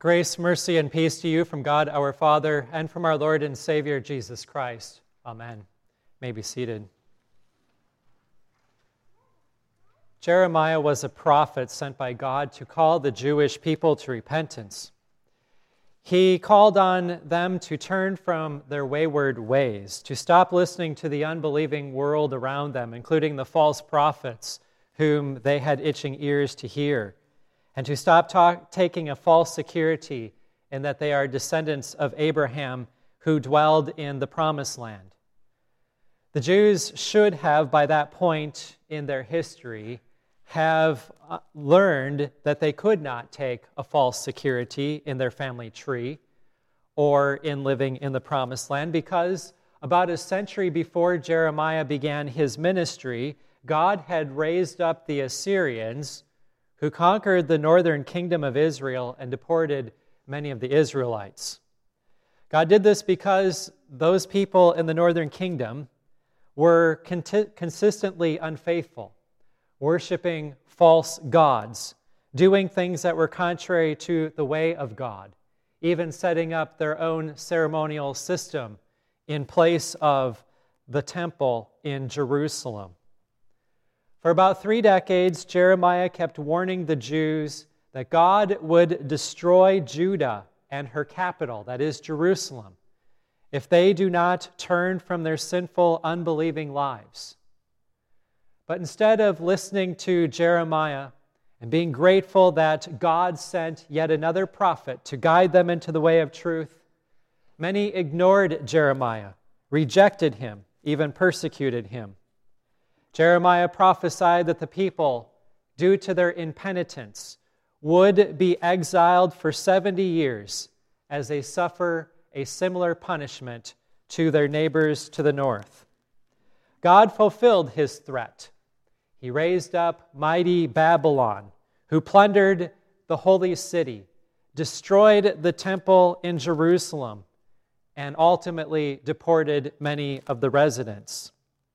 Grace, mercy, and peace to you from God our Father and from our Lord and Savior Jesus Christ. Amen. You may be seated. Jeremiah was a prophet sent by God to call the Jewish people to repentance. He called on them to turn from their wayward ways, to stop listening to the unbelieving world around them, including the false prophets whom they had itching ears to hear, and to stop taking a false security in that they are descendants of Abraham who dwelled in the Promised Land. The Jews should have, by that point in their history, have learned that they could not take a false security in their family tree or in living in the Promised Land, because about a century before Jeremiah began his ministry, God had raised up the Assyrians, who conquered the northern kingdom of Israel and deported many of the Israelites. God did this because those people in the northern kingdom were consistently unfaithful, worshiping false gods, doing things that were contrary to the way of God, even setting up their own ceremonial system in place of the temple in Jerusalem. For about 3 decades, Jeremiah kept warning the Jews that God would destroy Judah and her capital, that is Jerusalem, if they do not turn from their sinful, unbelieving lives. But instead of listening to Jeremiah and being grateful that God sent yet another prophet to guide them into the way of truth, many ignored Jeremiah, rejected him, even persecuted him. Jeremiah prophesied that the people, due to their impenitence, would be exiled for 70 years as they suffer a similar punishment to their neighbors to the north. God fulfilled his threat. He raised up mighty Babylon, who plundered the holy city, destroyed the temple in Jerusalem, and ultimately deported many of the residents.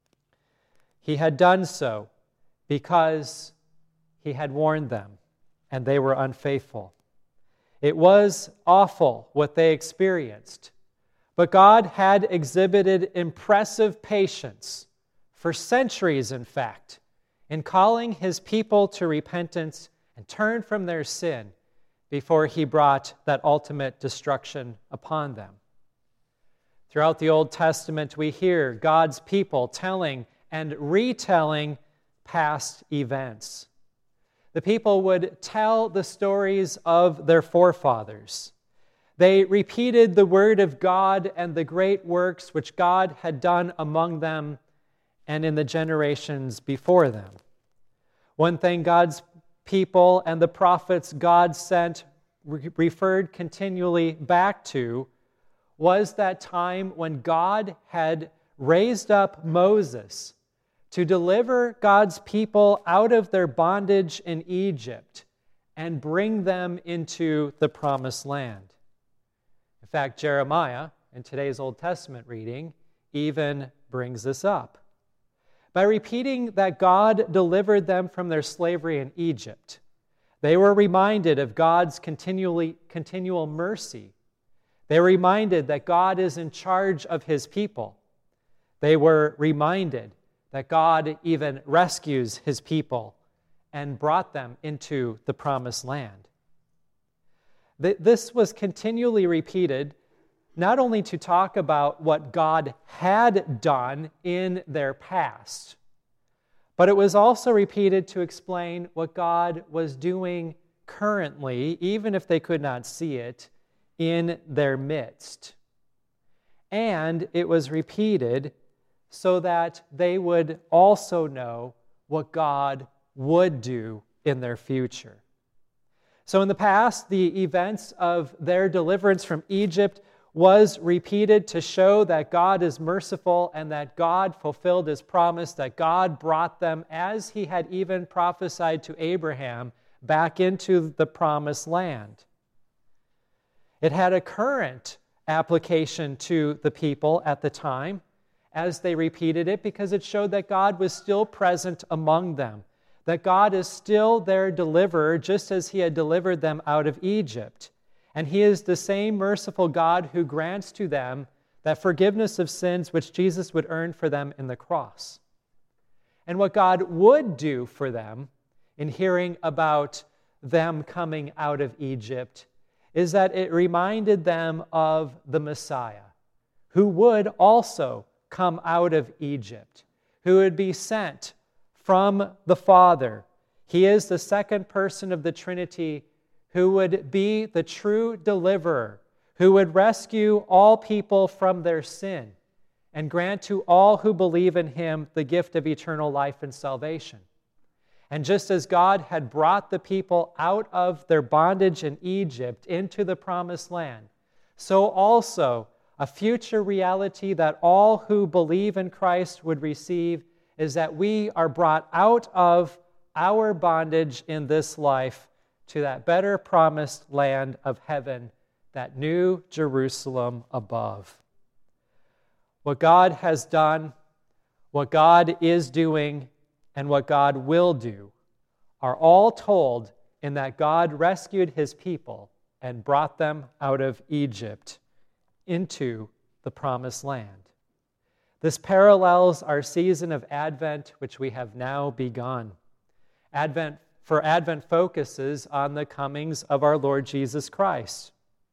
He had done so because he had warned them, and they were unfaithful. It was awful what they experienced, but God had exhibited impressive patience for centuries, in fact, in calling his people to repentance and turn from their sin before he brought that ultimate destruction upon them. Throughout the Old Testament, we hear God's people telling and retelling past events. The people would tell the stories of their forefathers. They repeated the word of God and the great works which God had done among them and in the generations before them. One thing God's people and the prophets God sent referred continually back to was that time when God had raised up Moses to deliver God's people out of their bondage in Egypt and bring them into the Promised Land. In fact, Jeremiah, in today's Old Testament reading, even brings this up. By repeating that God delivered them from their slavery in Egypt, they were reminded of God's continual mercy. They were reminded that God is in charge of his people. They were reminded that God even rescues his people and brought them into the Promised Land. This was continually repeated, not only to talk about what God had done in their past, but it was also repeated to explain what God was doing currently, even if they could not see it, in their midst. And it was repeated so that they would also know what God would do in their future. So in the past, the events of their deliverance from Egypt was repeated to show that God is merciful and that God fulfilled his promise, that God brought them, as he had even prophesied to Abraham, back into the Promised Land. It had a current application to the people at the time, as they repeated it, because it showed that God was still present among them, that God is still their deliverer, just as he had delivered them out of Egypt. And he is the same merciful God who grants to them that forgiveness of sins which Jesus would earn for them in the cross. And what God would do for them in hearing about them coming out of Egypt is that it reminded them of the Messiah, who would also come out of Egypt, who would be sent from the Father. He is the second person of the Trinity who would be the true deliverer, who would rescue all people from their sin and grant to all who believe in him the gift of eternal life and salvation. And just as God had brought the people out of their bondage in Egypt into the promised land, so also a future reality that all who believe in Christ would receive is that we are brought out of our bondage in this life to that better promised land of heaven, that new Jerusalem above. What God has done, what God is doing, and what God will do are all told in that God rescued his people and brought them out of Egypt into the promised land. This parallels our season of Advent, which we have now begun. Advent focuses on the comings of our Lord Jesus Christ.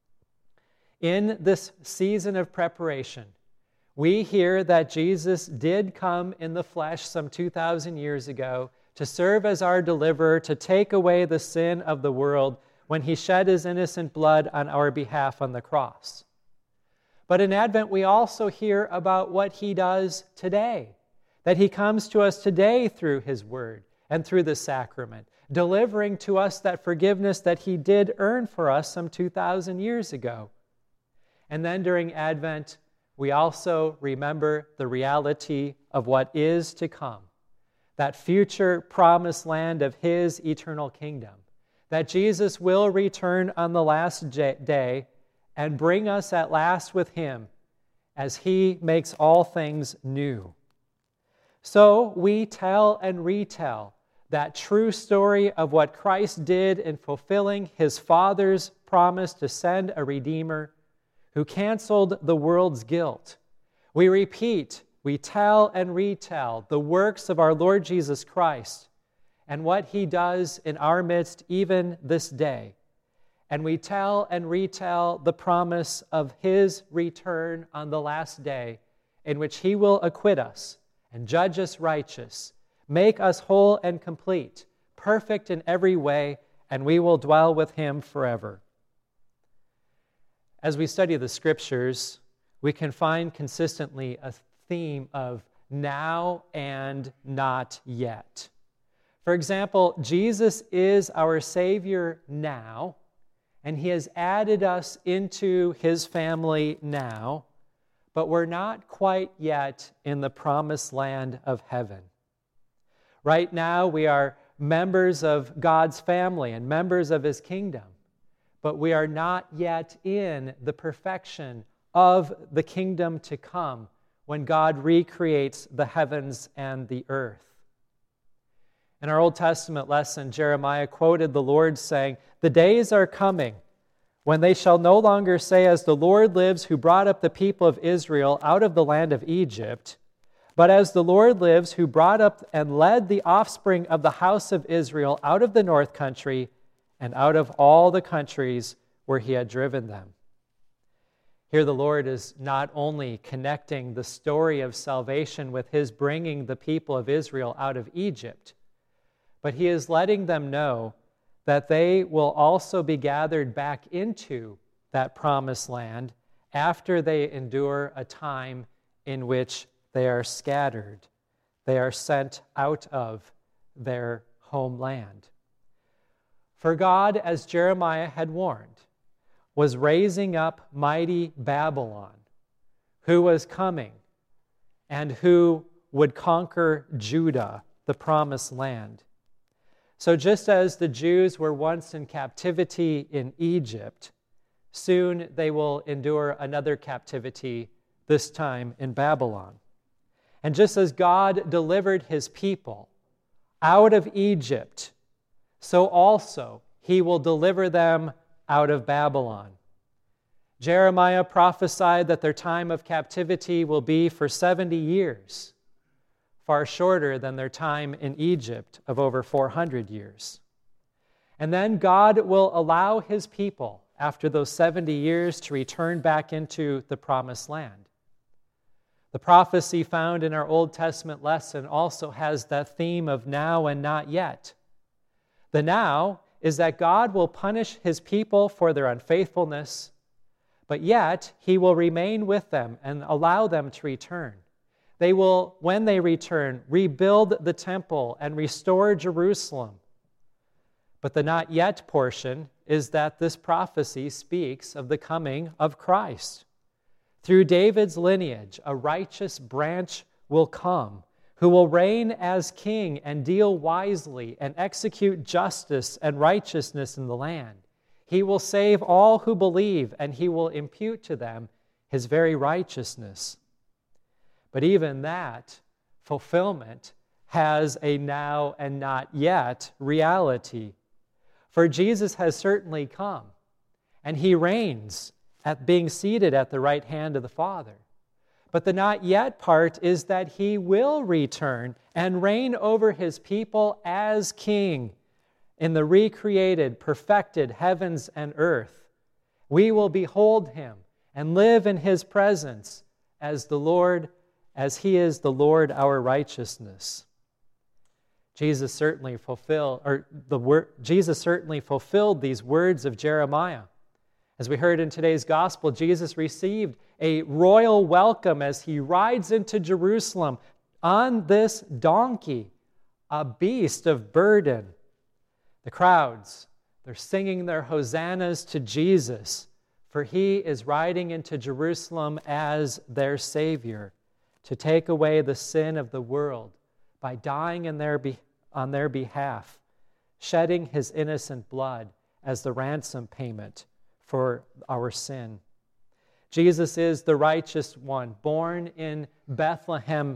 In this season of preparation, we hear that Jesus did come in the flesh some 2,000 years ago to serve as our deliverer, to take away the sin of the world when he shed his innocent blood on our behalf on the cross. But in Advent, we also hear about what he does today, that he comes to us today through his word and through the sacrament, delivering to us that forgiveness that he did earn for us some 2,000 years ago. And then during Advent, we also remember the reality of what is to come, that future promised land of his eternal kingdom, that Jesus will return on the last day and bring us at last with him as he makes all things new. So we tell and retell that true story of what Christ did in fulfilling his Father's promise to send a Redeemer who canceled the world's guilt. We repeat, we tell and retell the works of our Lord Jesus Christ and what he does in our midst even this day. And we tell and retell the promise of his return on the last day, in which he will acquit us and judge us righteous, make us whole and complete, perfect in every way, and we will dwell with him forever. As we study the Scriptures, we can find consistently a theme of now and not yet. For example, Jesus is our Savior now, and he has added us into his family now, but we're not quite yet in the promised land of heaven. Right now, we are members of God's family and members of his kingdom, but we are not yet in the perfection of the kingdom to come when God recreates the heavens and the earth. In our Old Testament lesson, Jeremiah quoted the Lord saying, "The days are coming when they shall no longer say, as the Lord lives, who brought up the people of Israel out of the land of Egypt, but as the Lord lives, who brought up and led the offspring of the house of Israel out of the north country and out of all the countries where he had driven them." Here the Lord is not only connecting the story of salvation with his bringing the people of Israel out of Egypt, but he is letting them know that they will also be gathered back into that promised land after they endure a time in which they are scattered. They are sent out of their homeland. For God, as Jeremiah had warned, was raising up mighty Babylon, who was coming and who would conquer Judah, the promised land. So just as the Jews were once in captivity in Egypt, soon they will endure another captivity, this time in Babylon. And just as God delivered his people out of Egypt, so also he will deliver them out of Babylon. Jeremiah prophesied that their time of captivity will be for 70 years, far shorter than their time in Egypt of over 400 years. And then God will allow his people, after those 70 years, to return back into the promised land. The prophecy found in our Old Testament lesson also has that theme of now and not yet. The now is that God will punish his people for their unfaithfulness, but yet he will remain with them and allow them to return. They will, when they return, rebuild the temple and restore Jerusalem. But the not yet portion is that this prophecy speaks of the coming of Christ. Through David's lineage, a righteous branch will come, who will reign as king and deal wisely and execute justice and righteousness in the land. He will save all who believe, and he will impute to them his very righteousness. But even that fulfillment has a now and not yet reality. For Jesus has certainly come, and he reigns at being seated at the right hand of the Father. But the not yet part is that he will return and reign over his people as king in the recreated, perfected heavens and earth. We will behold him and live in his presence as he is the Lord our righteousness. Jesus certainly fulfilled these words of Jeremiah. As we heard in today's gospel, Jesus received a royal welcome as he rides into Jerusalem on this donkey, a beast of burden. The crowds, they're singing their hosannas to Jesus, for he is riding into Jerusalem as their Savior to take away the sin of the world by dying on their behalf, shedding his innocent blood as the ransom payment for our sin. Jesus is the righteous one, born in Bethlehem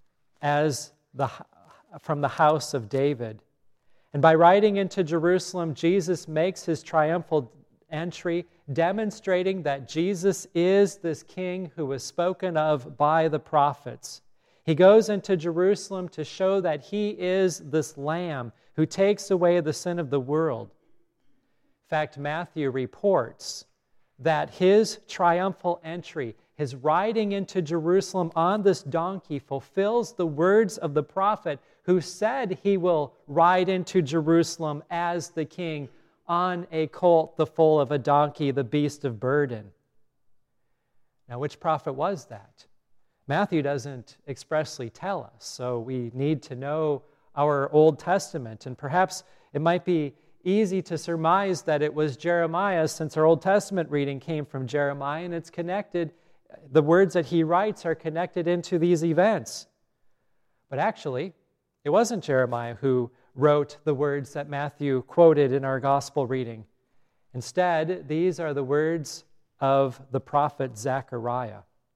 from the house of David. And by riding into Jerusalem, Jesus makes his triumphal entry, demonstrating that Jesus is this king who was spoken of by the prophets. He goes into Jerusalem to show that he is this Lamb who takes away the sin of the world. In fact, Matthew reports that his triumphal entry, his riding into Jerusalem on this donkey, fulfills the words of the prophet who said he will ride into Jerusalem as the king on a colt, the foal of a donkey, the beast of burden. Now, which prophet was that? Matthew doesn't expressly tell us, so we need to know our Old Testament, and perhaps it might be easy to surmise that it was Jeremiah, since our Old Testament reading came from Jeremiah, and it's connected, the words that he writes are connected into these events. But actually, it wasn't Jeremiah who wrote the words that Matthew quoted in our gospel reading. Instead, these are the words of the prophet Zechariah.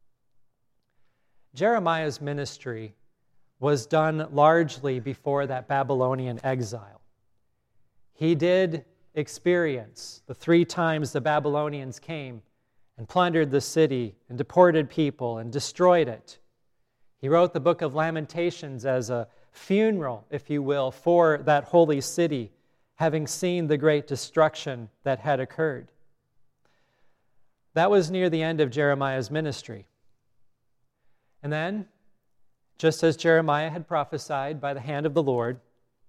Jeremiah's ministry was done largely before that Babylonian exile. He did experience the 3 times the Babylonians came and plundered the city and deported people and destroyed it. He wrote the book of Lamentations as a funeral, if you will, for that holy city, having seen the great destruction that had occurred. That was near the end of Jeremiah's ministry. And then, just as Jeremiah had prophesied by the hand of the Lord,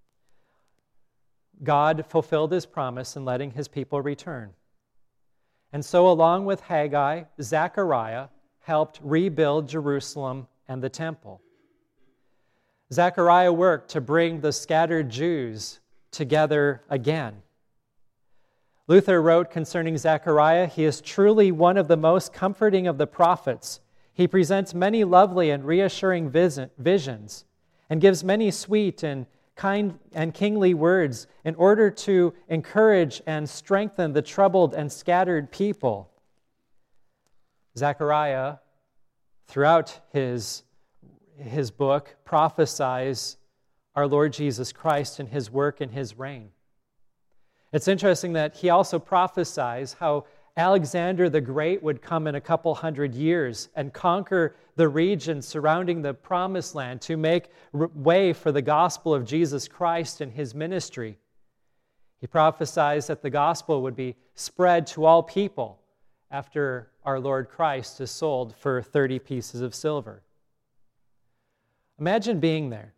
God fulfilled his promise in letting his people return. And so, along with Haggai, Zechariah helped rebuild Jerusalem and the temple. Zechariah worked to bring the scattered Jews together again. Luther wrote concerning Zechariah, "He is truly one of the most comforting of the prophets. He presents many lovely and reassuring visions and gives many sweet and kind and kingly words in order to encourage and strengthen the troubled and scattered people." Zechariah, throughout his book, prophesies our Lord Jesus Christ and his work and his reign. It's interesting that he also prophesies how Alexander the Great would come in a couple hundred years and conquer the region surrounding the Promised Land to make way for the gospel of Jesus Christ and his ministry. He prophesied that the gospel would be spread to all people after our Lord Christ is sold for 30 pieces of silver. Imagine being there.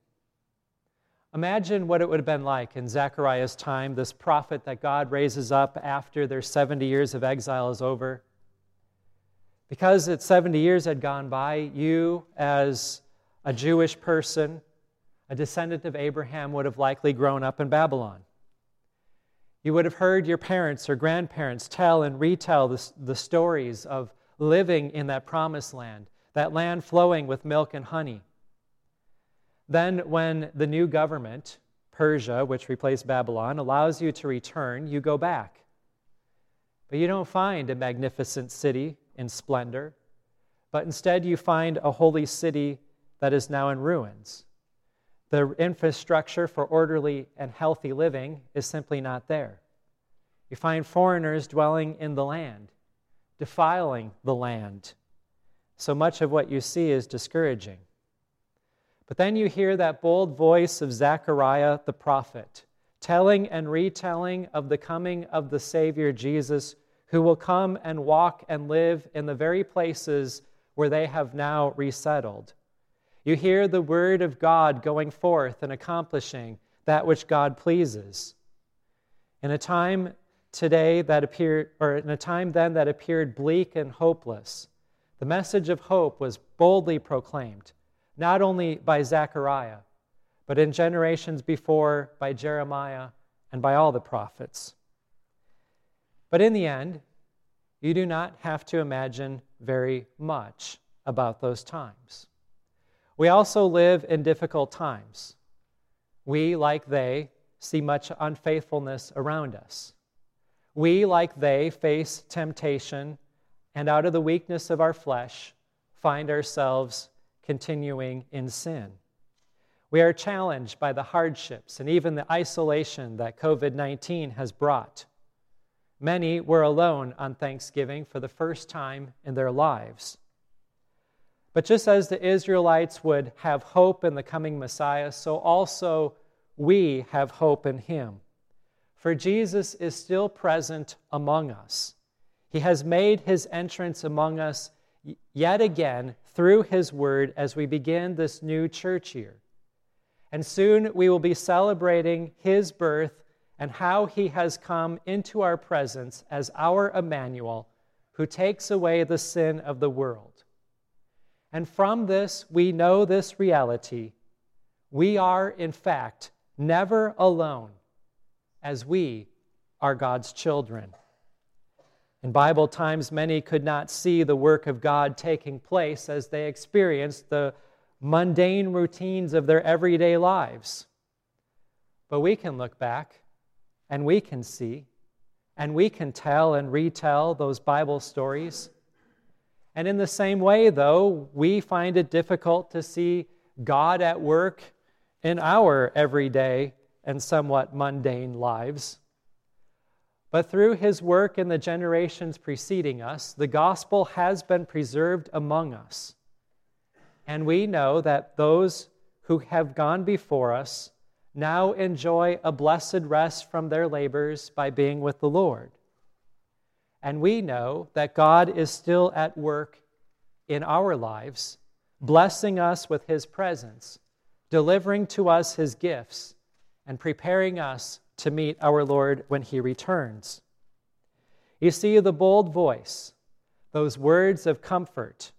Imagine what it would have been like in Zechariah's time, this prophet that God raises up after their 70 years of exile is over. Because its 70 years had gone by, you as a Jewish person, a descendant of Abraham, would have likely grown up in Babylon. You would have heard your parents or grandparents tell and retell the stories of living in that promised land, that land flowing with milk and honey. Then when the new government, Persia, which replaced Babylon, allows you to return, you go back. But you don't find a magnificent city in splendor, but instead you find a holy city that is now in ruins. The infrastructure for orderly and healthy living is simply not there. You find foreigners dwelling in the land, defiling the land. So much of what you see is discouraging. But then you hear that bold voice of Zechariah the prophet, telling and retelling of the coming of the Savior Jesus, who will come and walk and live in the very places where they have now resettled. You hear the word of God going forth and accomplishing that which God pleases. In a time then that appeared bleak and hopeless, the message of hope was boldly proclaimed, not only by Zechariah, but in generations before by Jeremiah and by all the prophets. But in the end, you do not have to imagine very much about those times. We also live in difficult times. We, like they, see much unfaithfulness around us. We, like they, face temptation, and out of the weakness of our flesh, find ourselves continuing in sin. We are challenged by the hardships and even the isolation that COVID-19 has brought. Many were alone on Thanksgiving for the first time in their lives. But just as the Israelites would have hope in the coming Messiah, so also we have hope in him. For Jesus is still present among us. He has made his entrance among us yet again through his word as we begin this new church year. And soon we will be celebrating his birth and how he has come into our presence as our Emmanuel, who takes away the sin of the world. And from this, we know this reality. We are, in fact, never alone, as we are God's children. In Bible times, many could not see the work of God taking place as they experienced the mundane routines of their everyday lives. But we can look back, and we can see, and we can tell and retell those Bible stories. And in the same way, though, we find it difficult to see God at work in our everyday and somewhat mundane lives. But through his work in the generations preceding us, the gospel has been preserved among us. And we know that those who have gone before us now enjoy a blessed rest from their labors by being with the Lord. And we know that God is still at work in our lives, blessing us with his presence, delivering to us his gifts, and preparing us to meet our Lord when he returns. You see, the bold voice, those words of comfort,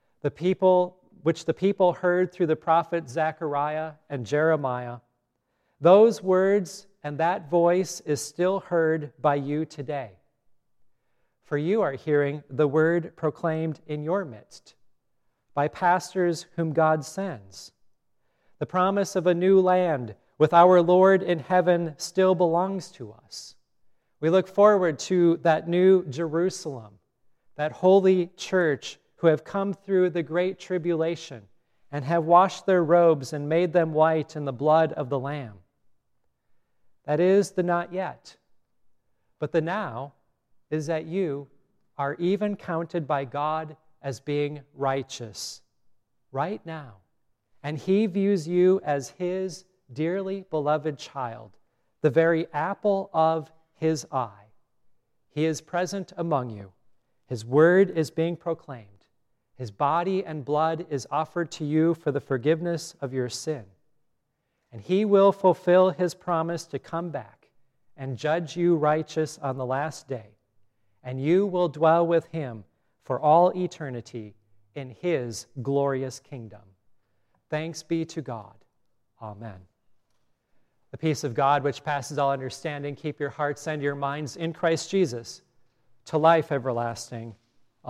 which the people heard through the prophet Zechariah and Jeremiah, those words and that voice is still heard by you today. For you are hearing the word proclaimed in your midst by pastors whom God sends. The promise of a new land with our Lord in heaven still belongs to us. We look forward to that new Jerusalem, that holy church who have come through the great tribulation and have washed their robes and made them white in the blood of the Lamb. That is the not yet. But the now is that you are even counted by God as being righteous right now. And he views you as his dearly beloved child, the very apple of his eye. He is present among you. His word is being proclaimed. His body and blood is offered to you for the forgiveness of your sin. And he will fulfill his promise to come back and judge you righteous on the last day. And you will dwell with him for all eternity in his glorious kingdom. Thanks be to God. Amen. The peace of God, which passes all understanding, keep your hearts and your minds in Christ Jesus to life everlasting.